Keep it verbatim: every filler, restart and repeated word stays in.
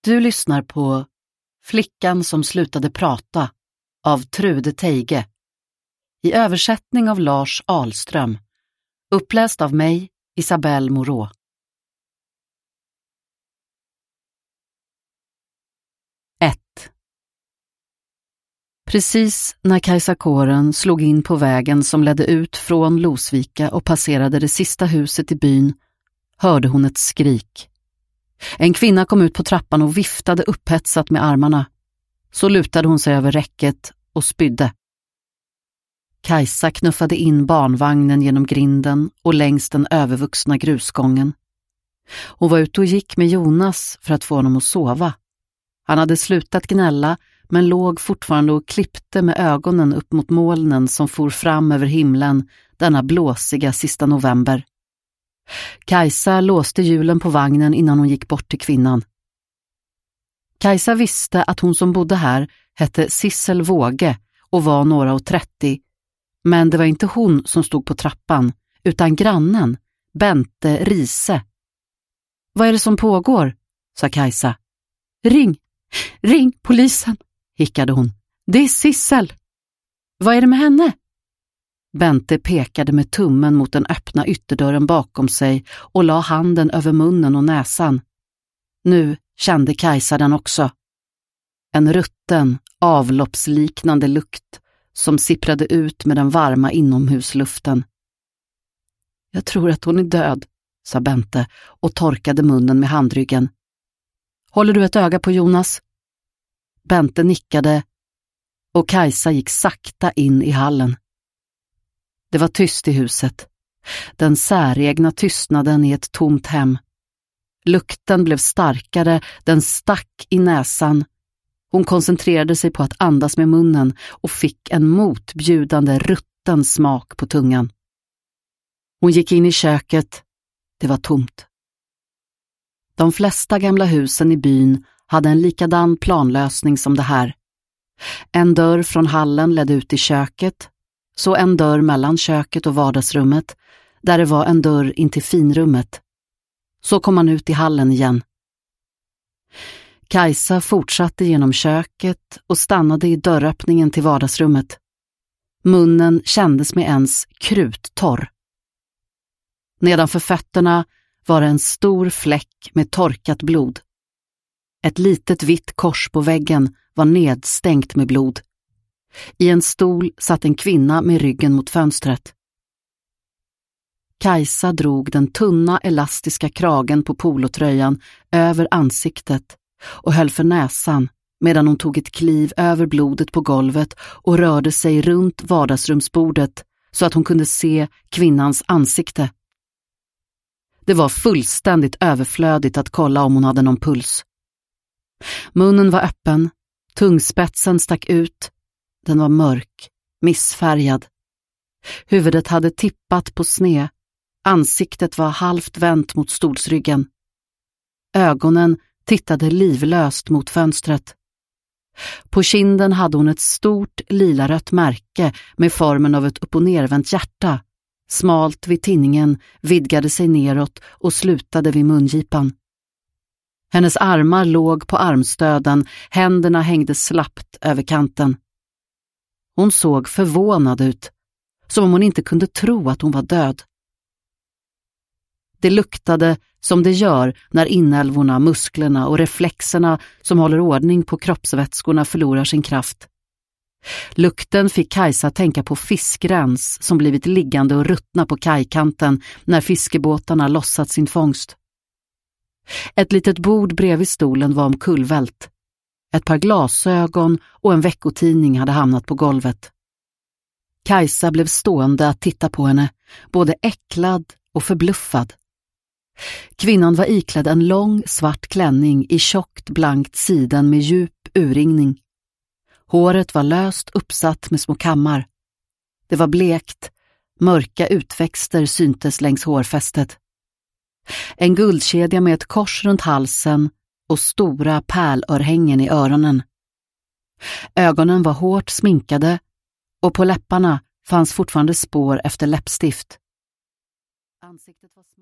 Du lyssnar på Flickan som slutade prata av Trude Teige. I översättning av Lars Ahlström. Uppläst av mig, Isabelle Moreau. ett. Precis när Kajsakåren slog in på vägen som ledde ut från Losvika och passerade det sista huset i byn hörde hon ett skrik. En kvinna kom ut på trappan och viftade upphetsat med armarna. Så lutade hon sig över räcket och spydde. Kajsa knuffade in barnvagnen genom grinden och längs den övervuxna grusgången. Hon var ute och gick med Jonas för att få honom att sova. Han hade slutat gnälla men låg fortfarande och klippte med ögonen upp mot molnen som for fram över himlen denna blåsiga sista november. Kajsa låste hjulen på vagnen innan hon gick bort till kvinnan. Kajsa visste att hon som bodde här hette Sissel Våge och var några och trettio, men det var inte hon som stod på trappan utan grannen, Bente Rise. Vad är det som pågår? Sa Kajsa. Ring, ring polisen, hickade hon. Det är Sissel. Vad är det med henne? Bente pekade med tummen mot den öppna ytterdörren bakom sig och la handen över munnen och näsan. Nu kände Kajsa den också. En rutten, avloppsliknande lukt som sipprade ut med den varma inomhusluften. Jag tror att hon är död, sa Bente och torkade munnen med handryggen. Håller du ett öga på Jonas? Bente nickade och Kajsa gick sakta in i hallen. Det var tyst i huset. Den säregna tystnaden i ett tomt hem. Lukten blev starkare, den stack i näsan. Hon koncentrerade sig på att andas med munnen och fick en motbjudande rutten smak på tungan. Hon gick in i köket. Det var tomt. De flesta gamla husen i byn hade en likadan planlösning som det här. En dörr från hallen ledde ut i köket, så en dörr mellan köket och vardagsrummet, där det var en dörr in till finrummet. Så kom man ut i hallen igen. Kajsa fortsatte genom köket och stannade i dörröppningen till vardagsrummet. Munnen kändes med ens kruttorr. Nedanför fötterna var en stor fläck med torkat blod. Ett litet vitt kors på väggen var nedstänkt med blod. I en stol satt en kvinna med ryggen mot fönstret. Kajsa drog den tunna elastiska kragen på polotröjan över ansiktet och höll för näsan medan hon tog ett kliv över blodet på golvet och rörde sig runt vardagsrumsbordet så att hon kunde se kvinnans ansikte. Det var fullständigt överflödigt att kolla om hon hade någon puls. Munnen var öppen, tungspetsen stack ut. Den var mörk, missfärgad. Huvudet hade tippat på sned. Ansiktet var halvt vänt mot stolsryggen. Ögonen tittade livlöst mot fönstret. På kinden hade hon ett stort lilarött märke med formen av ett upp- och nervänt hjärta. Smalt vid tinningen, vidgade sig neråt och slutade vid mungipan. Hennes armar låg på armstöden, händerna hängde slappt över kanten. Hon såg förvånad ut, som om hon inte kunde tro att hon var död. Det luktade som det gör när inälvorna, musklerna och reflexerna som håller ordning på kroppsvätskorna förlorar sin kraft. Lukten fick Kajsa tänka på fiskrens som blivit liggande och ruttna på kajkanten när fiskebåtarna lossat sin fångst. Ett litet bord bredvid stolen var omkullvält. Ett par glasögon och en veckotidning hade hamnat på golvet. Kajsa blev stående att titta på henne, både äcklad och förbluffad. Kvinnan var iklädd en lång svart klänning i tjockt blankt siden med djup urringning. Håret var löst uppsatt med små kammar. Det var blekt, mörka utväxter syntes längs hårfästet. En guldkedja med ett kors runt halsen och stora pärlörhängen i öronen. Ögonen var hårt sminkade och på läpparna fanns fortfarande spår efter läppstift. Ansiktet var